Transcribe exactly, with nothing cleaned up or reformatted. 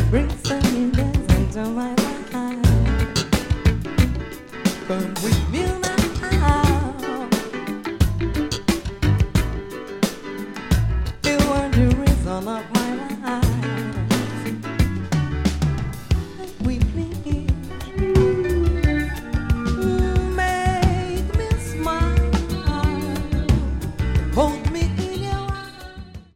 Bring sunny days into my life. Come with me now. You are the reason of my life.